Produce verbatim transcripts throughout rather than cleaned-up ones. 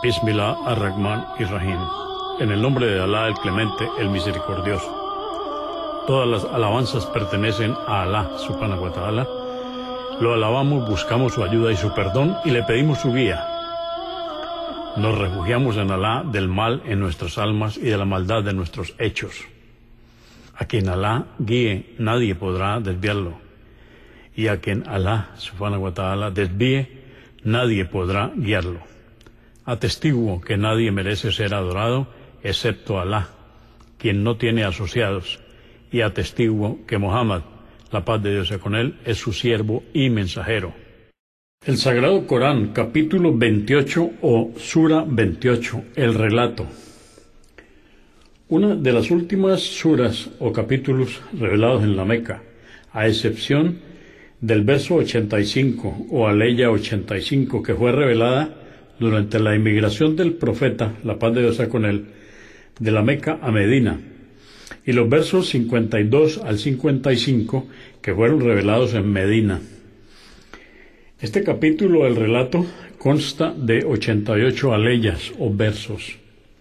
Bismillah ar-Rahman y-Rahim. En el nombre de Alá, el Clemente, el Misericordioso. Todas las alabanzas pertenecen a Alá, subhanahu wa ta'ala. Lo alabamos, buscamos su ayuda y su perdón y le pedimos su guía. Nos refugiamos en Alá del mal en nuestras almas y de la maldad de nuestros hechos. A quien Alá guíe, nadie podrá desviarlo. Y a quien Alá, subhanahu wa ta'ala, desvíe, nadie podrá guiarlo. Atestiguo que nadie merece ser adorado excepto Alá, quien no tiene asociados, y atestiguo que Muhammad, la paz de Dios sea con él, es su siervo y mensajero. El Sagrado Corán, capítulo veintiocho o Sura veintiocho, el relato. Una de las últimas suras o capítulos revelados en la Meca, a excepción del verso ochenta y cinco o aleya ochenta y cinco, que fue revelada durante la inmigración del profeta, la paz de Dios sea con él, de la Meca a Medina, y los versos cincuenta y dos al cincuenta y cinco, que fueron revelados en Medina. Este capítulo del relato consta de ochenta y ocho aleyas o versos.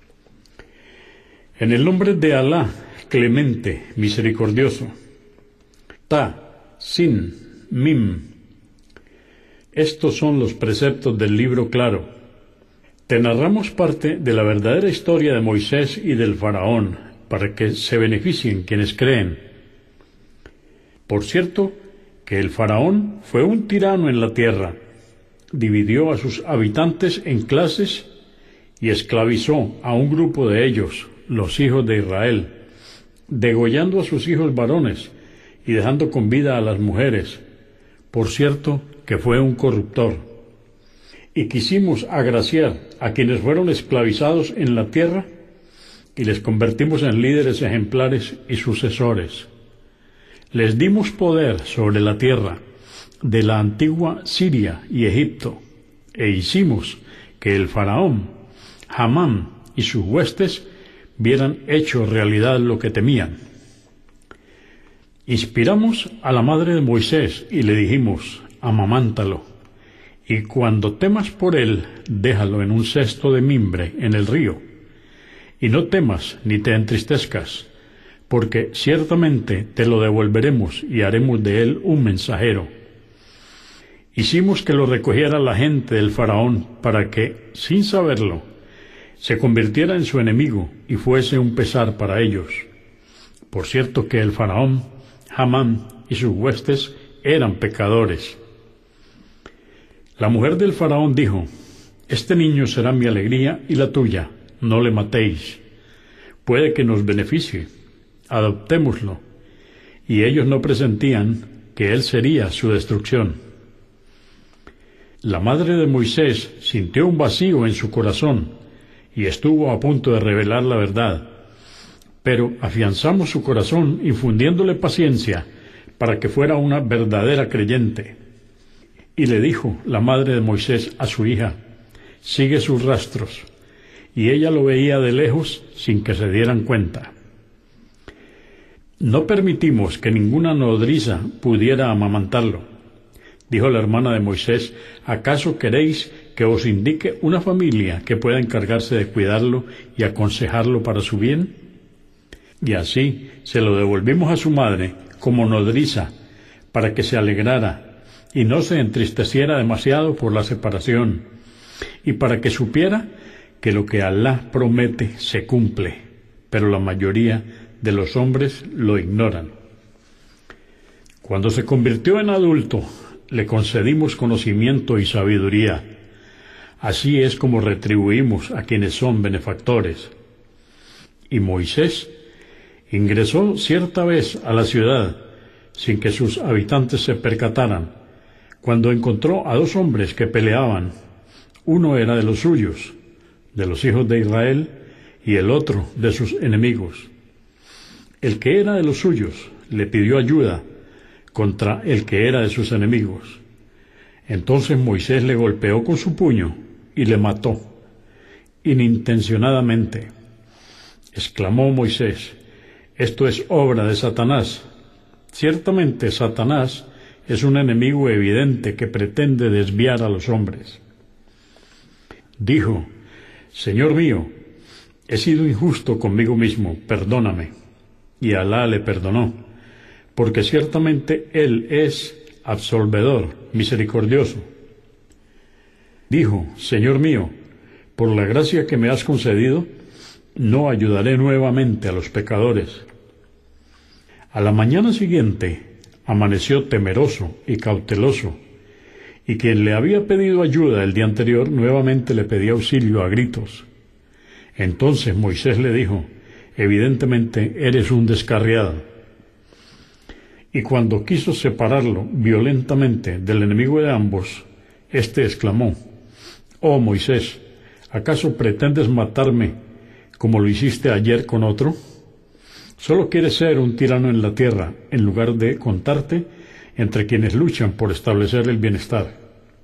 En el nombre de Alá, Clemente, Misericordioso. Ta, Sin, Mim. Estos son los preceptos del libro claro. Te narramos parte de la verdadera historia de Moisés y del faraón, para que se beneficien quienes creen. Por cierto, que el faraón fue un tirano en la tierra, dividió a sus habitantes en clases y esclavizó a un grupo de ellos, los hijos de Israel, degollando a sus hijos varones y dejando con vida a las mujeres. Por cierto, que fue un corruptor. Y quisimos agraciar a quienes fueron esclavizados en la tierra y les convertimos en líderes ejemplares y sucesores. Les dimos poder sobre la tierra de la antigua Siria y Egipto, e hicimos que el faraón, Hamán y sus huestes vieran hecho realidad lo que temían. Inspiramos a la madre de Moisés y le dijimos: amamántalo, y cuando temas por él, déjalo en un cesto de mimbre en el río, y no temas ni te entristezcas, porque ciertamente te lo devolveremos y haremos de él un mensajero. Hicimos que lo recogiera la gente del faraón para que, sin saberlo, se convirtiera en su enemigo y fuese un pesar para ellos. Por cierto que el faraón, Hamán y sus huestes eran pecadores. La mujer del faraón dijo: este niño será mi alegría y la tuya, no le matéis. Puede que nos beneficie, adoptémoslo. Y ellos no presentían que él sería su destrucción. La madre de Moisés sintió un vacío en su corazón y estuvo a punto de revelar la verdad, pero afianzamos su corazón infundiéndole paciencia para que fuera una verdadera creyente. Y le dijo la madre de Moisés a su hija: sigue sus rastros, y ella lo veía de lejos sin que se dieran cuenta. No permitimos que ninguna nodriza pudiera amamantarlo. Dijo la hermana de Moisés: ¿acaso queréis que os indique una familia que pueda encargarse de cuidarlo y aconsejarlo para su bien? Y así se lo devolvimos a su madre como nodriza, para que se alegrara y no se entristeciera demasiado por la separación, y para que supiera que lo que Alá promete se cumple, pero la mayoría de los hombres lo ignoran. Cuando se convirtió en adulto, le concedimos conocimiento y sabiduría. Así es como retribuimos a quienes son benefactores. Y Moisés ingresó cierta vez a la ciudad, sin que sus habitantes se percataran, cuando encontró a dos hombres que peleaban. Uno era de los suyos, de los hijos de Israel, y el otro de sus enemigos. El que era de los suyos le pidió ayuda contra el que era de sus enemigos. Entonces Moisés le golpeó con su puño y le mató, inintencionadamente. Exclamó Moisés: esto es obra de Satanás. Ciertamente Satanás es un enemigo evidente que pretende desviar a los hombres. Dijo: Señor mío, he sido injusto conmigo mismo, perdóname. Y Alá le perdonó, porque ciertamente Él es absolvedor, misericordioso. Dijo, Señor mío, por la gracia que me has concedido, no ayudaré nuevamente a los pecadores. A la mañana siguiente amaneció temeroso y cauteloso, y quien le había pedido ayuda el día anterior nuevamente le pedía auxilio a gritos. Entonces Moisés le dijo, evidentemente eres un descarriado. Y cuando quiso separarlo violentamente del enemigo de ambos, éste exclamó, Oh Moisés, ¿acaso pretendes matarme como lo hiciste ayer con otro? Solo quieres ser un tirano en la tierra, en lugar de contarte entre quienes luchan por establecer el bienestar.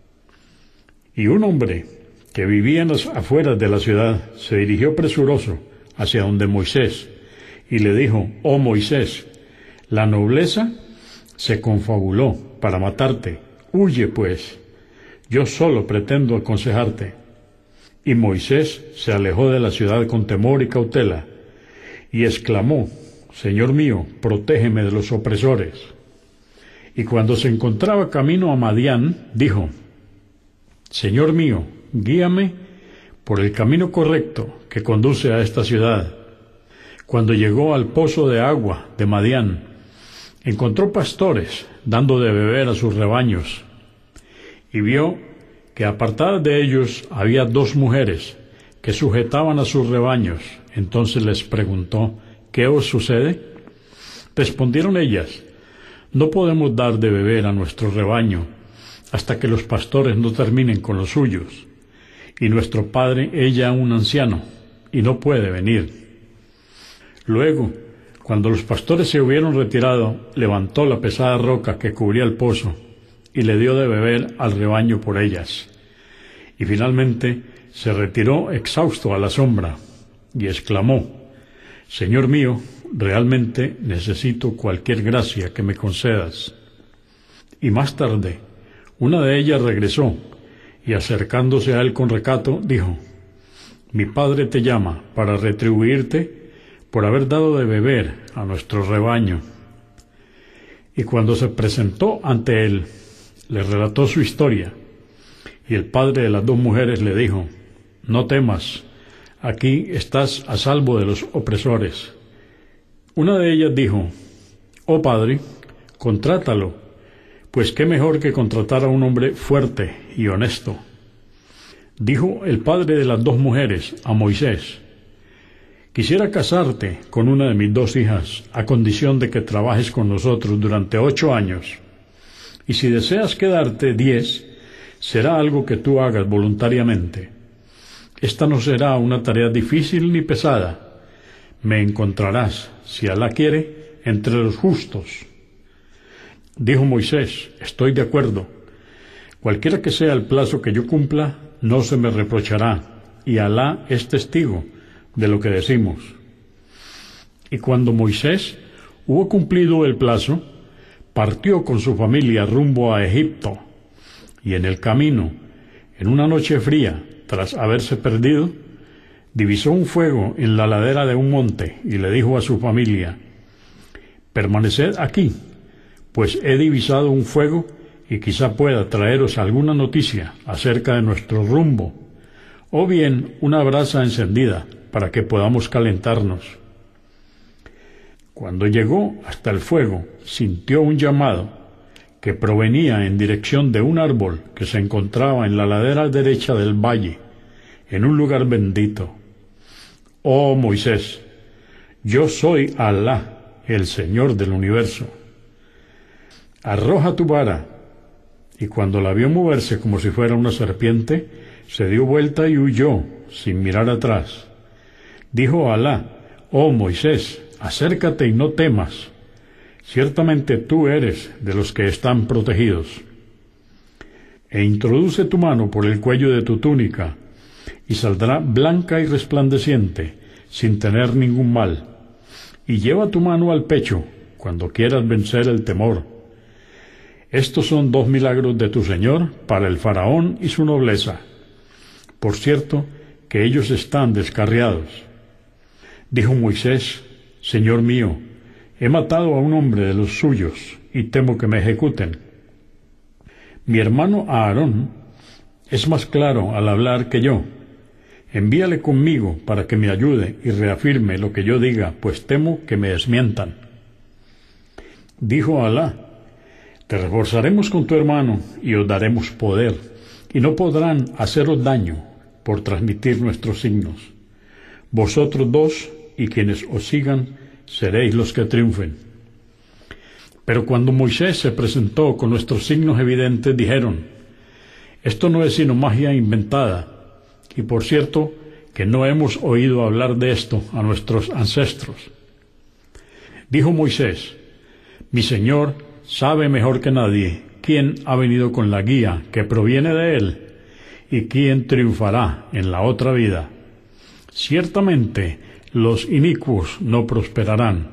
Y un hombre que vivía en las afueras de la ciudad se dirigió presuroso hacia donde Moisés y le dijo, Oh Moisés, la nobleza se confabuló para matarte, huye pues, yo solo pretendo aconsejarte. Y Moisés se alejó de la ciudad con temor y cautela, y exclamó, Señor mío, protégeme de los opresores. Y cuando se encontraba camino a Madián, dijo, Señor mío, guíame por el camino correcto que conduce a esta ciudad. Cuando llegó al pozo de agua de Madián, encontró pastores dando de beber a sus rebaños, y vio que apartadas de ellos había dos mujeres que sujetaban a sus rebaños. Entonces les preguntó, ¿qué os sucede? Respondieron ellas, no podemos dar de beber a nuestro rebaño hasta que los pastores no terminen con los suyos, y nuestro padre es ya un anciano, y no puede venir. Luego, cuando los pastores se hubieron retirado, levantó la pesada roca que cubría el pozo, y le dio de beber al rebaño por ellas. Y finalmente se retiró exhausto a la sombra, y exclamó, Señor mío, realmente necesito cualquier gracia que me concedas. Y más tarde, una de ellas regresó, y acercándose a él con recato, dijo, Mi padre te llama para retribuirte por haber dado de beber a nuestro rebaño. Y cuando se presentó ante él, le relató su historia, y el padre de las dos mujeres le dijo, No temas, aquí estás a salvo de los opresores. Una de ellas dijo, Oh padre, contrátalo, pues qué mejor que contratar a un hombre fuerte y honesto. Dijo el padre de las dos mujeres a Moisés, Quisiera casarte con una de mis dos hijas, a condición de que trabajes con nosotros durante ocho años. Y si deseas quedarte diez, será algo que tú hagas voluntariamente. Esta no será una tarea difícil ni pesada. Me encontrarás, si Alá quiere, entre los justos. Dijo Moisés, estoy de acuerdo. Cualquiera que sea el plazo que yo cumpla, no se me reprochará, y Alá es testigo de lo que decimos. Y cuando Moisés hubo cumplido el plazo, partió con su familia rumbo a Egipto, y en el camino, en una noche fría, tras haberse perdido, divisó un fuego en la ladera de un monte, y le dijo a su familia, Permaneced aquí, pues he divisado un fuego, y quizá pueda traeros alguna noticia acerca de nuestro rumbo, o bien una brasa encendida, para que podamos calentarnos. Cuando llegó hasta el fuego, sintió un llamado que provenía en dirección de un árbol que se encontraba en la ladera derecha del valle, en un lugar bendito. Oh Moisés, yo soy Alá, el Señor del universo. Arroja tu vara. Y cuando la vio moverse como si fuera una serpiente, se dio vuelta y huyó, sin mirar atrás. Dijo Alá, oh Moisés, acércate y no temas. Ciertamente tú eres de los que están protegidos. E introduce tu mano por el cuello de tu túnica, y saldrá blanca y resplandeciente, sin tener ningún mal. Y lleva tu mano al pecho, cuando quieras vencer el temor. Estos son dos milagros de tu Señor para el faraón y su nobleza. Por cierto, que ellos están descarriados. Dijo Moisés: Señor mío, he matado a un hombre de los suyos, y temo que me ejecuten. Mi hermano Aarón es más claro al hablar que yo. Envíale conmigo para que me ayude y reafirme lo que yo diga, pues temo que me desmientan. Dijo Alá: Te reforzaremos con tu hermano y os daremos poder, y no podrán haceros daño por transmitir nuestros signos. Vosotros dos y quienes os sigan seréis los que triunfen. Pero cuando Moisés se presentó con nuestros signos evidentes, dijeron: Esto no es sino magia inventada, y por cierto que no hemos oído hablar de esto a nuestros ancestros. Dijo Moisés: Mi Señor sabe mejor que nadie quién ha venido con la guía que proviene de él y quién triunfará en la otra vida. Ciertamente los inicuos no prosperarán.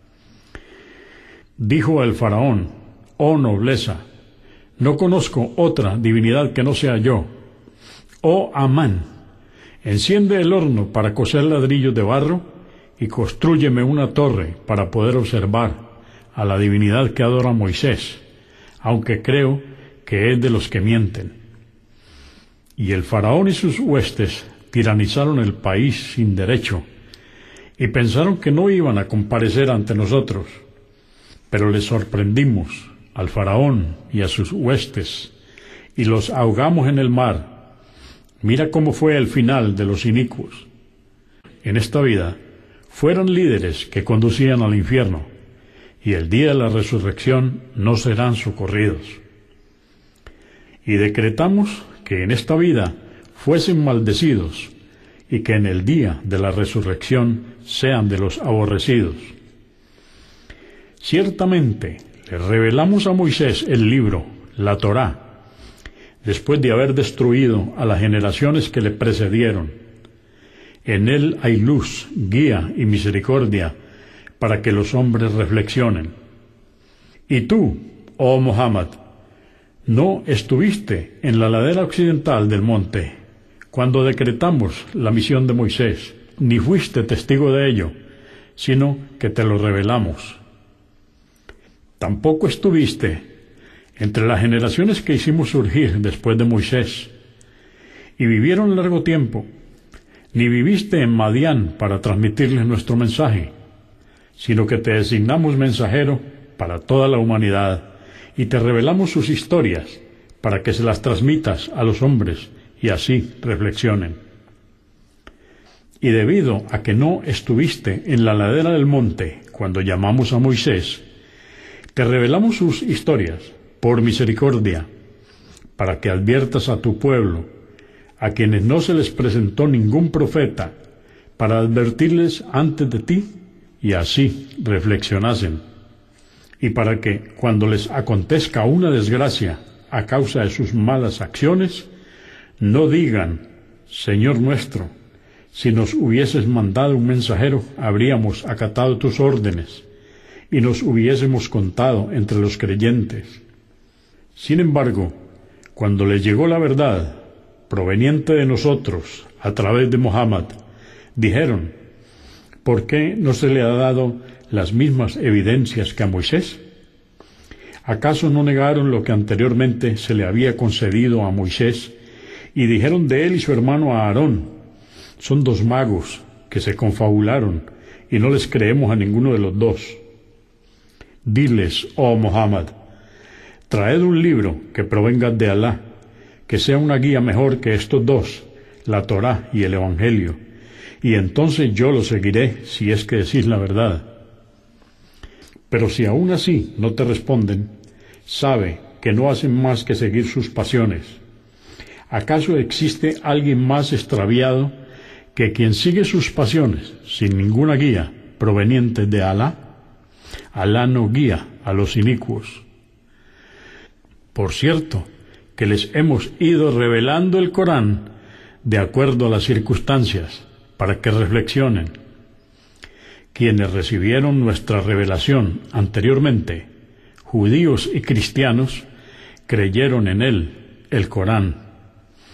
Dijo el faraón: Oh nobleza, no conozco otra divinidad que no sea yo. Oh Amán, enciende el horno para cocer ladrillos de barro y constrúyeme una torre para poder observar a la divinidad que adora Moisés, aunque creo que es de los que mienten. Y el faraón y sus huestes tiranizaron el país sin derecho, y pensaron que no iban a comparecer ante nosotros, pero les sorprendimos al faraón y a sus huestes, y los ahogamos en el mar. Mira cómo fue el final de los inicuos. En esta vida fueron líderes que conducían al infierno, y el día de la resurrección no serán socorridos. Y decretamos que en esta vida fuesen maldecidos, y que en el día de la resurrección sean de los aborrecidos. Ciertamente le revelamos a Moisés el libro, la Torá, después de haber destruido a las generaciones que le precedieron. En él hay luz, guía y misericordia para que los hombres reflexionen. Y tú, oh Muhammad, no estuviste en la ladera occidental del monte cuando decretamos la misión de Moisés, ni fuiste testigo de ello, sino que te lo revelamos. Tampoco estuviste entre las generaciones que hicimos surgir después de Moisés, y vivieron largo tiempo, ni viviste en Madián para transmitirles nuestro mensaje, sino que te designamos mensajero para toda la humanidad, y te revelamos sus historias para que se las transmitas a los hombres y así reflexionen. Y debido a que no estuviste en la ladera del monte cuando llamamos a Moisés, te revelamos sus historias por misericordia, para que adviertas a tu pueblo, a quienes no se les presentó ningún profeta, para advertirles antes de ti, y así reflexionasen, y para que, cuando les acontezca una desgracia a causa de sus malas acciones, no digan: Señor nuestro, si nos hubieses mandado un mensajero, habríamos acatado tus órdenes, y nos hubiésemos contado entre los creyentes. Sin embargo, cuando les llegó la verdad, proveniente de nosotros, a través de Muhammad, dijeron: ¿por qué no se le ha dado las mismas evidencias que a Moisés? ¿Acaso no negaron lo que anteriormente se le había concedido a Moisés, y dijeron de él y su hermano Aarón: son dos magos que se confabularon, y no les creemos a ninguno de los dos? Diles, oh Muhammad, traed un libro que provenga de Alá, que sea una guía mejor que estos dos, la Torá y el Evangelio, y entonces yo lo seguiré si es que decís la verdad. Pero si aún así no te responden, sabe que no hacen más que seguir sus pasiones. ¿Acaso existe alguien más extraviado que quien sigue sus pasiones sin ninguna guía proveniente de Alá? Alá no guía a los inicuos. Por cierto, que les hemos ido revelando el Corán de acuerdo a las circunstancias, para que reflexionen. Quienes recibieron nuestra revelación anteriormente, judíos y cristianos, creyeron en él, el Corán.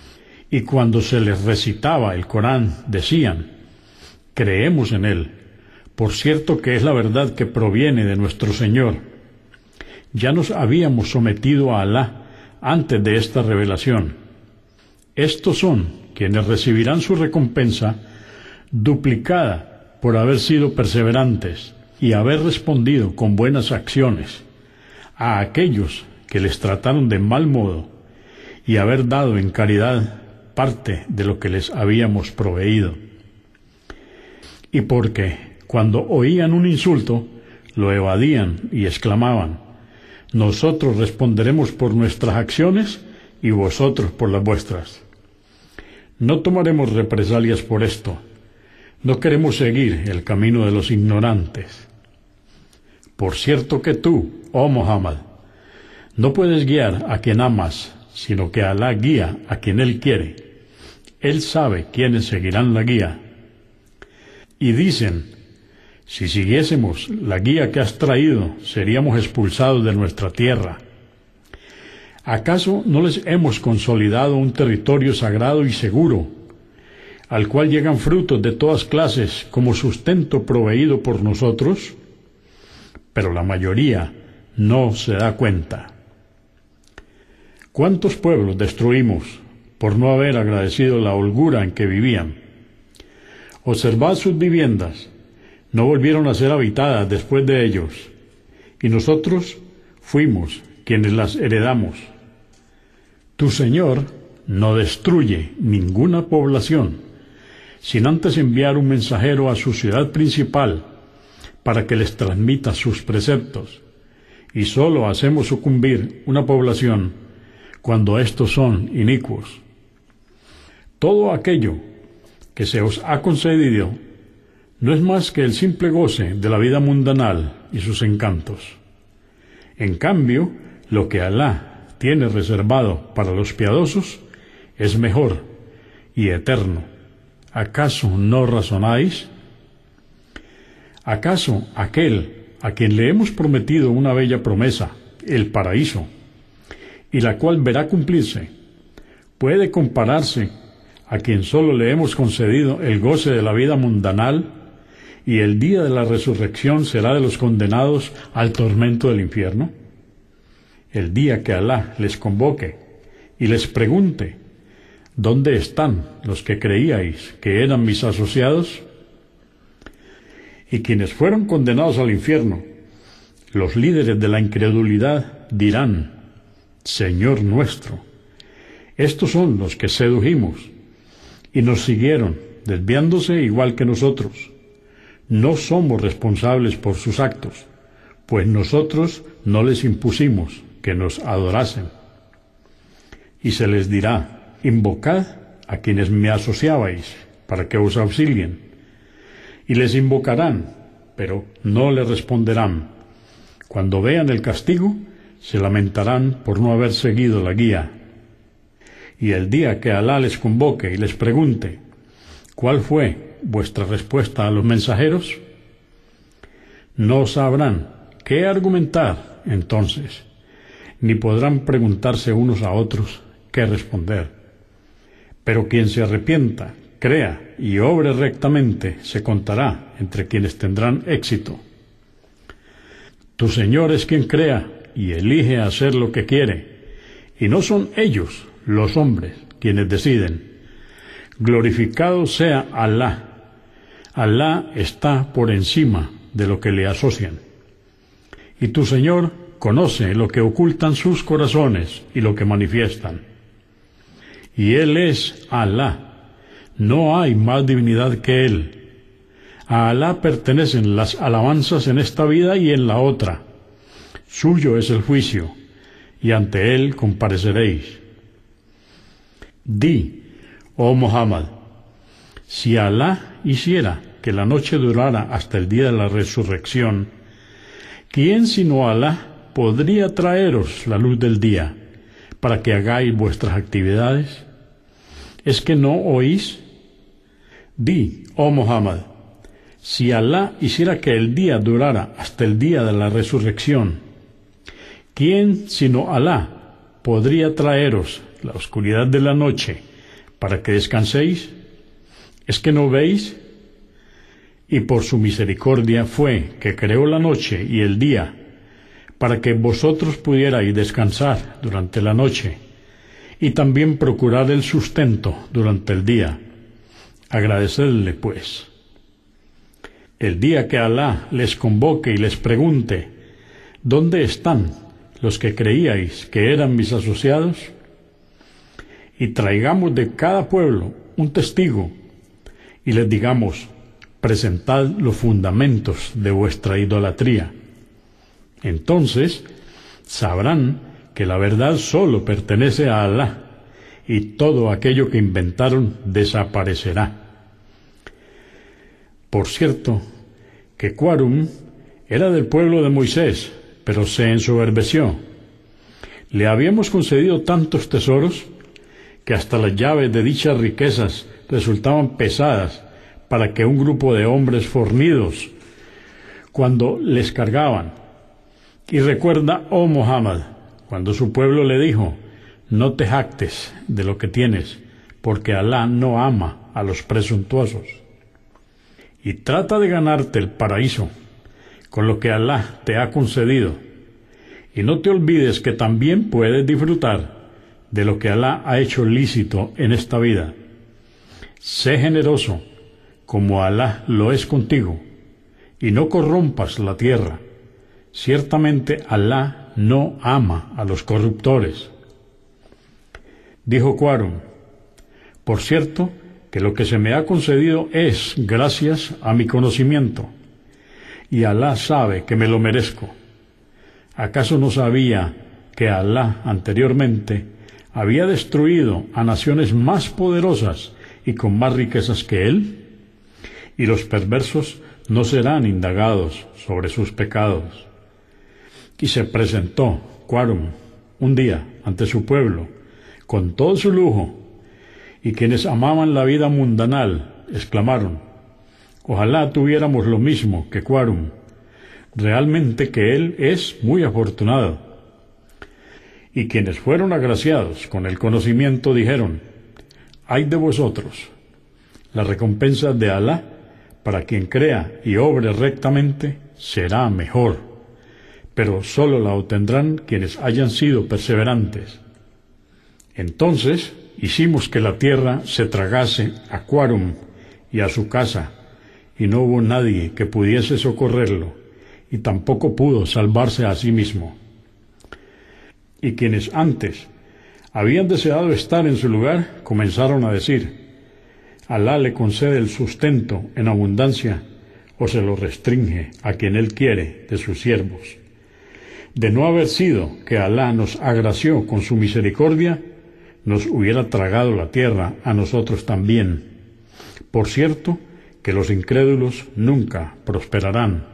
y cuando se les recitaba el Corán decían: creemos en él, por cierto que es la verdad que proviene de nuestro Señor. Ya nos habíamos sometido a Alá antes de esta revelación. Estos son quienes recibirán su recompensa duplicada por haber sido perseverantes y haber respondido con buenas acciones a aquellos que les trataron de mal modo y haber dado en caridad parte de lo que les habíamos proveído. Y porque cuando oían un insulto lo evadían y exclamaban: nosotros responderemos por nuestras acciones y vosotros por las vuestras. No tomaremos represalias por esto. No queremos seguir el camino de los ignorantes. Por cierto que tú, oh Muhammad, no puedes guiar a quien amas, sino que Alá guía a quien Él quiere. Él sabe quiénes seguirán la guía. Y dicen: si siguiésemos la guía que has traído, seríamos expulsados de nuestra tierra. ¿Acaso no les hemos consolidado un territorio sagrado y seguro, al cual llegan frutos de todas clases como sustento proveído por nosotros? Pero la mayoría no se da cuenta. ¿Cuántos pueblos destruimos por no haber agradecido la holgura en que vivían? Observad sus viviendas, no volvieron a ser habitadas después de ellos, y nosotros fuimos quienes las heredamos. Tu Señor no destruye ninguna población sin antes enviar un mensajero a su ciudad principal para que les transmita sus preceptos, y sólo hacemos sucumbir una población cuando estos son inicuos. Todo aquello que se os ha concedido no es más que el simple goce de la vida mundanal y sus encantos. En cambio, lo que Alá tiene reservado para los piadosos es mejor y eterno. ¿Acaso no razonáis? ¿Acaso aquel a quien le hemos prometido una bella promesa, el paraíso, y la cual verá cumplirse, puede compararse a quien sólo le hemos concedido el goce de la vida mundanal, y el día de la resurrección será de los condenados al tormento del infierno? El día que Alá les convoque y les pregunte: ¿dónde están los que creíais que eran mis asociados? Y quienes fueron condenados al infierno, los líderes de la incredulidad dirán: Señor nuestro, estos son los que sedujimos y nos siguieron, desviándose igual que nosotros. No somos responsables por sus actos, pues nosotros no les impusimos que nos adorasen. Y se les dirá: invocad a quienes me asociabais para que os auxilien. Y les invocarán, pero no les responderán. Cuando vean el castigo, se lamentarán por no haber seguido la guía. Y el día que Alá les convoque y les pregunte: ¿cuál fue vuestra respuesta a los mensajeros?, no sabrán qué argumentar entonces, ni podrán preguntarse unos a otros qué responder. Pero quien se arrepienta, crea y obre rectamente, se contará entre quienes tendrán éxito. Tu Señor es quien crea y elige hacer lo que quiere, y no son ellos, los hombres, quienes deciden. Glorificado sea Alá. Alá está por encima de lo que le asocian. Y tu Señor conoce lo que ocultan sus corazones y lo que manifiestan. Y Él es Alá. No hay más divinidad que Él. A Alá pertenecen las alabanzas en esta vida y en la otra. Suyo es el juicio, y ante Él compareceréis. Di, oh Muhammad, si Alá hiciera que la noche durara hasta el día de la resurrección, ¿quién sino Alá podría traeros la luz del día para que hagáis vuestras actividades? ¿Es que no oís? Di, oh Muhammad, si Alá hiciera que el día durara hasta el día de la resurrección, ¿quién sino Alá podría traeros la oscuridad de la noche para que descanséis? ¿Es que no veis? Y por su misericordia fue que creó la noche y el día, para que vosotros pudierais descansar durante la noche, y también procurar el sustento durante el día. Agradecedle, pues. El día que Alá les convoque y les pregunte, ¿dónde están los que creíais que eran mis asociados? Y traigamos de cada pueblo un testigo, y les digamos, presentad los fundamentos de vuestra idolatría. Entonces sabrán que la verdad solo pertenece a Alá, y todo aquello que inventaron desaparecerá. Por cierto, que Cuarum era del pueblo de Moisés, pero se ensoberbeció. Le habíamos concedido tantos tesoros que hasta las llaves de dichas riquezas resultaban pesadas para que un grupo de hombres fornidos, cuando les cargaban. Y recuerda, oh Muhammad, cuando su pueblo le dijo, no te jactes de lo que tienes, porque Alá no ama a los presuntuosos. Y trata de ganarte el paraíso con lo que Alá te ha concedido, y no te olvides que también puedes disfrutar de lo que Alá ha hecho lícito en esta vida. Sé generoso, como Alá lo es contigo, y no corrompas la tierra. Ciertamente Alá no ama a los corruptores. Dijo Cuarum, por cierto, que lo que se me ha concedido es gracias a mi conocimiento, y Alá sabe que me lo merezco. ¿Acaso no sabía que Alá anteriormente había destruido a naciones más poderosas y con más riquezas que él? Y los perversos no serán indagados sobre sus pecados. Y se presentó Cuarum un día ante su pueblo, con todo su lujo, y quienes amaban la vida mundanal exclamaron, ojalá tuviéramos lo mismo que Cuarum, realmente que él es muy afortunado. Y quienes fueron agraciados con el conocimiento dijeron, ay de vosotros, la recompensa de Alá para quien crea y obre rectamente será mejor, pero sólo la obtendrán quienes hayan sido perseverantes. Entonces hicimos que la tierra se tragase a Cuarum y a su casa, y no hubo nadie que pudiese socorrerlo, y tampoco pudo salvarse a sí mismo. Y quienes antes habían deseado estar en su lugar, comenzaron a decir, Alá le concede el sustento en abundancia, o se lo restringe a quien él quiere de sus siervos. De no haber sido que Alá nos agració con su misericordia, nos hubiera tragado la tierra a nosotros también. Por cierto, que los incrédulos nunca prosperarán.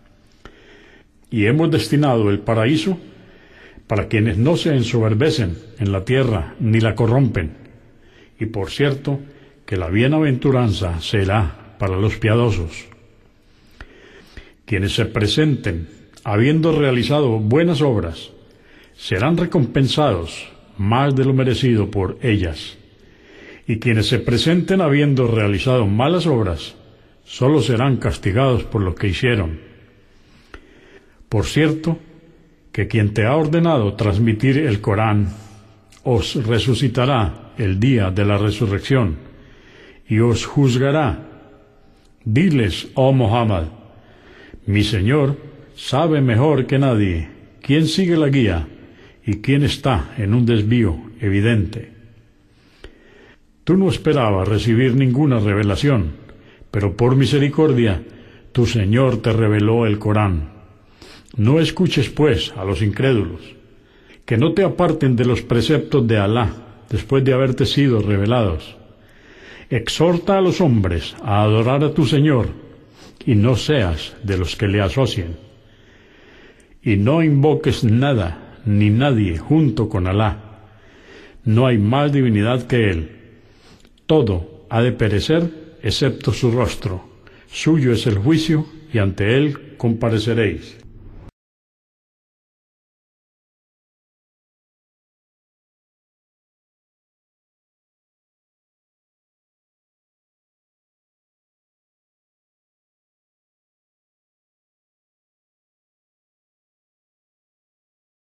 Y hemos destinado el paraíso para quienes no se ensoberbecen en la tierra ni la corrompen. Y por cierto, que la bienaventuranza será para los piadosos. Quienes se presenten habiendo realizado buenas obras serán recompensados más de lo merecido por ellas, y quienes se presenten habiendo realizado malas obras sólo serán castigados por lo que hicieron. Por cierto, que quien te ha ordenado transmitir el Corán os resucitará el día de la resurrección y os juzgará. Diles, oh Muhammad, mi Señor sabe mejor que nadie quién sigue la guía y quién está en un desvío evidente. Tú no esperabas recibir ninguna revelación, pero por misericordia tu Señor te reveló el Corán. No escuches, pues, a los incrédulos, que no te aparten de los preceptos de Alá después de haberte sido revelados. Exhorta a los hombres a adorar a tu Señor, y no seas de los que le asocien. Y no invoques nada ni nadie junto con Alá. No hay más divinidad que Él. Todo ha de perecer excepto su rostro. Suyo es el juicio y ante Él compareceréis.